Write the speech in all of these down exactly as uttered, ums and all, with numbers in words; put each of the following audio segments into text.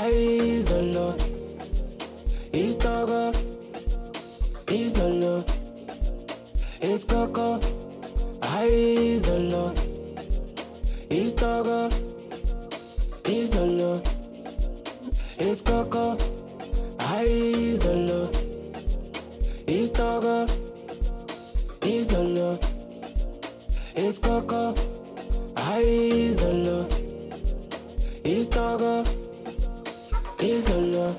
Izolo, Istogo, Izolo, Iskoko, Izolo, Istogo, Izolo, Iskoko, Izolo, Istogo, Izolo, Iskoko, Izolo, Istogo, Izolo,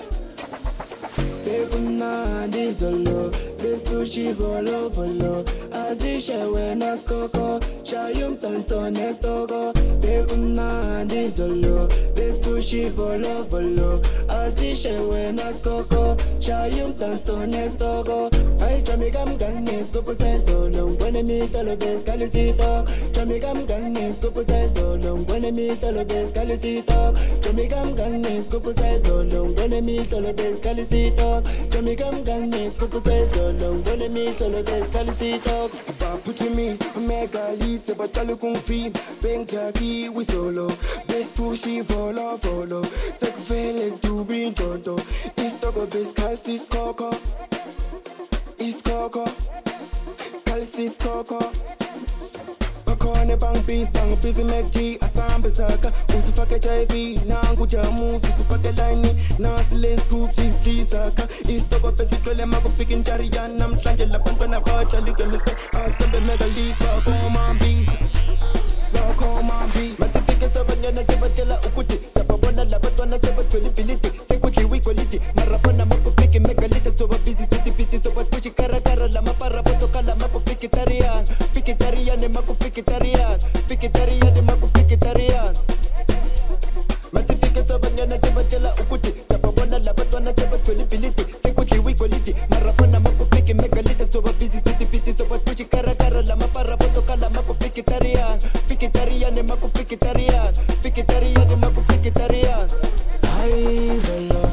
Pekuna Izolo, Bestushi volo volo, Azisha wenas koko, Shayum tanto nestogo, Pekuna Izolo, Bestushi volo volo, Azisha wenas koko, Shayum tanto nestogo, Ay chamigam ganes kupo se solo, Buene mi solo descalicito, Chamigam ganes kupo se solo, Buene mi solo descalicito, Chamigam ganes kupo se solo, Buene mi solo descalicito, Chamigam ganes kupo se solo, Buene mi solo descalicito. Paputi mi, mega lise, batalu kung fi, Beng jaki we solo, best pushy follow follow, Sek fele tu bin tonto, Istogo best calcis coco, Is coco, calcis coco. Bakone bang beans, bang busy make G, Asamba saka, Usufake H I V, Nangu jamu, Susufake line, Nasile scoop, she's Tisaka, Istogo basically mako fikin jariyan, Nam Shangela Pantana Bacha, Liga Missa, Asamba mega list, Bakoma beast, Bakoma beast, Matifica Savannah, Sabatella Ukuti, Sapabona Labatona, Sabatability, Sequity, we quality, Marapana Mako Fiki, make a little to a busy city, pity, so what pushing Karakara, Lama Parapotokala, Mako Fikitarian, Fikitarian, and Mako Fikitarian, Fikitarian, and Mako Fikitarian. Matifica Savannah, Sabatella Ukuti, Sapabona Labatona, Sabatability, Sequity, we quality, Marapana Mako Fiki, make a little to a busy city, pity, so what pushing Karakara, Lama Parapotokala, Mako Fikitarian, Fikitarian, and Mako Fikitarian, Fikitarian, and Mako Fikitarian. Izolo,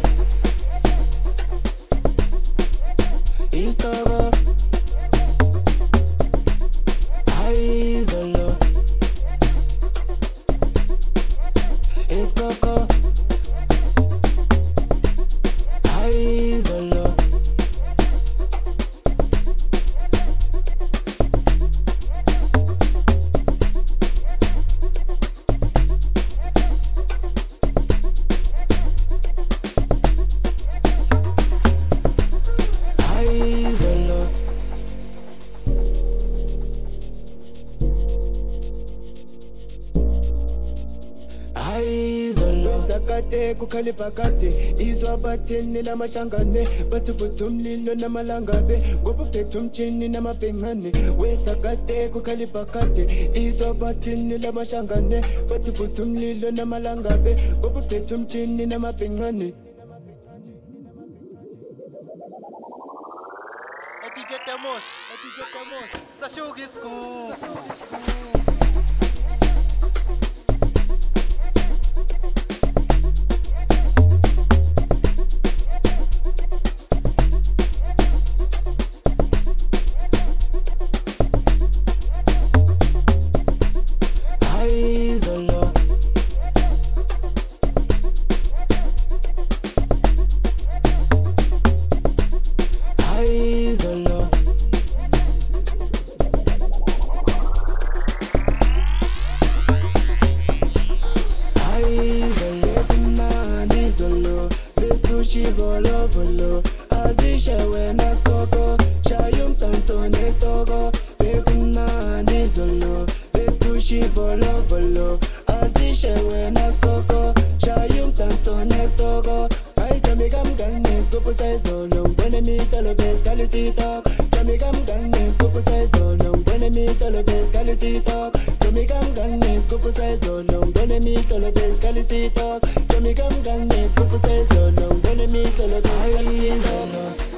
Istogo, Izolo, Iskoko, Izolo, Izolo, Izolo, Zakate kukalipakate, Izwa bateni la mashangane, Batufutum lilo na malangabe, Gopupetum chini na mapengane, We zakate kukalipakate, Izwa bateni la mashangane, Batufutum lilo na malangabe, Gopupetum chini na mapengane. D J Temos, D J Temos, Sashugi School. Izolo, Izolo, Izolo, Bestushi volo volo, Azisha wenas koko, Shayum tanto nestogo, Pekuna Izolo, Bestushi volo volo, Azisha wenas koko, Shayum tanto nestogo, Ay chamigam ganes, kupo sai solo, Buene mi solo descalicito, Chamigam ganes, kupo sai solo, Buene mi solo descalicito, Chamigam ganes, kupo sai solo, Buene mi solo descalicito, Chamigam ganes, kupo sai solo, Buene mi solo descalicito.